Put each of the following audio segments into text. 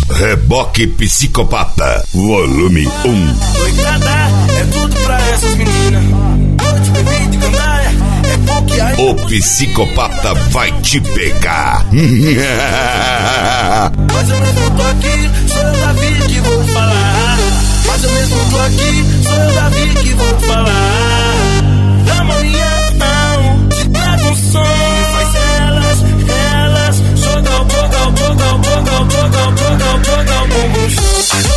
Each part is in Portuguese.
Reboque Psicopata, volume 1. Coitada, é tudo pra essas meninas. Noite, bebida e gandaia, é pouco aí. O psicopata vai te pegar. Mas eu mesmo tô aqui, sou eu Davi que vou falar. Mas eu mesmo tô aqui, sou eu Davi que vou falar. Da manhã não, te trago um som. Faz elas jogar o bumbum show.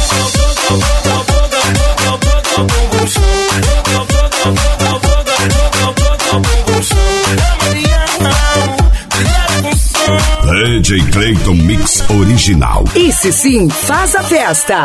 DJ Clayton Mix Original. Esse sim faz a festa.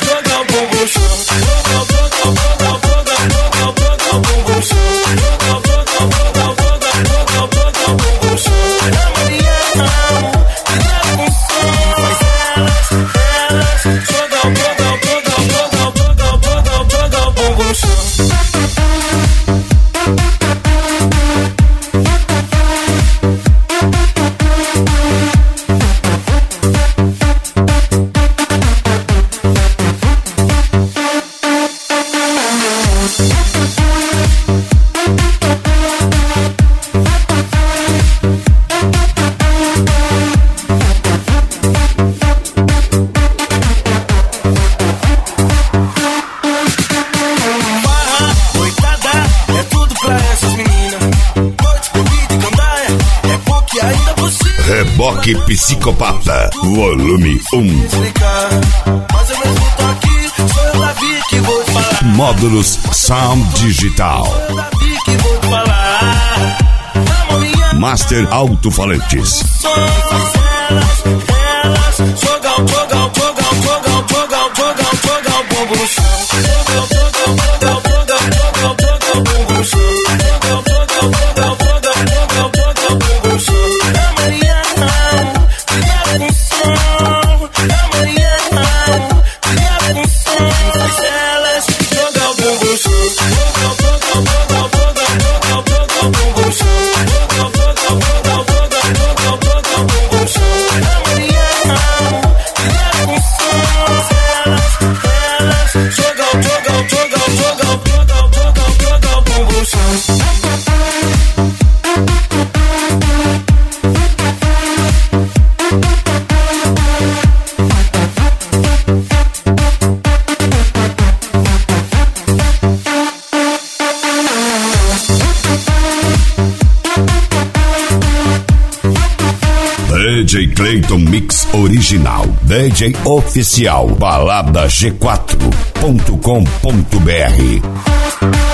Reboque Psicopata, volume 1. Mas eu mesmo tô aqui, sou eu Davi que vou falar. Módulos Sound Digital. Sou eu Davi que vou falar. Master Alto-Falantes. Elas jogar o bumbum no chão. DJ Clayton Mix Original. DJ Oficial. Balada G4.com.br.